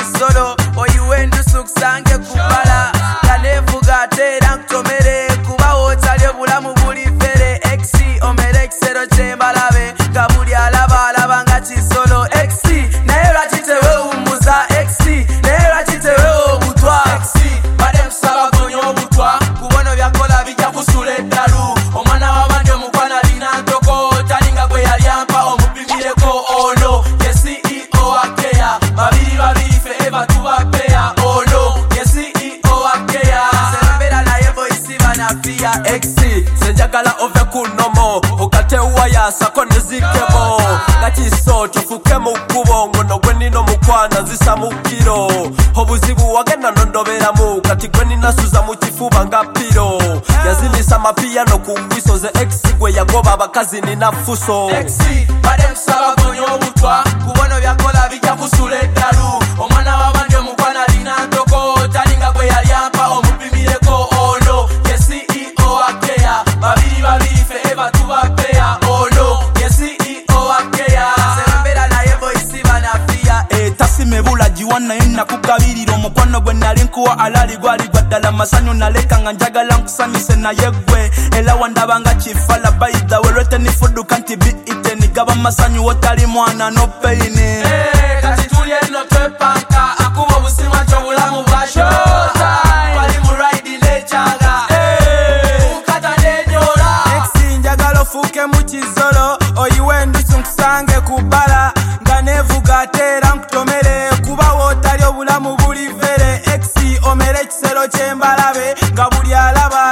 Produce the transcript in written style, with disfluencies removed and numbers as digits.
kisolo oyiwe ndusu kusange kubala kanevuga atera nkutomere kuba wotali obulamu buli fere exi omere ekisero kyembalabe nga buli alaba nga kisolo exi naye lwaki tewewummuza exi naye lwaki tewewobutwa exi bade kusaba gonya obutwa kubono byakola bijja kusula eddalu omwana wabandi omukwana alina ntoko talinga gwe yali ampa omupimireko ono ye CEO wa Keya babiri fe eva tubapeya ono ye CEO wa Keya sembera naye voice banafia exi senjagala ove kunomo okatewa sako nezikebo gakiso tufuke mu kubo ngono gwe nino mukwana nzisa mu kiro obuzibu wagenda nondoberamu kati gwe ninasuza mu kifuba nga piro yazimisa mapiano ku ngwiso ze exi gwe yagoba abakazi ninafuso exi bade kusaba gonya obutwa kubono byakola bijja kusula eddalu omwana wabandi omukwana alina ntoko talinga gwe yali ampa omupimireko ono ye CEO wa Keya babiri fe eva tubapeya ono ye CEO wa Keya sembera naye voice banafia tasimebula jiwana yonna kugabirira omukwano gwe nali nkuwa alali gwali gwaddala masanyu naleka nga njagala nkusanyuse naye gwe era wandabanga kifala baida welwetenifuduka nti biiteni gaba masanyu wotali mwana no peyini kati tuli eno twepanka akuba obusima ky'obulamu bwa shota bali mu ride nechaga ukata nenyola exi njagala ofuuke mu kizolo oyiwe ndusu nkusange kubala nga nevuga atera nkutomere kuba wotali obulamu buli fere exi omere ekisero kyembalabe nga buli alaba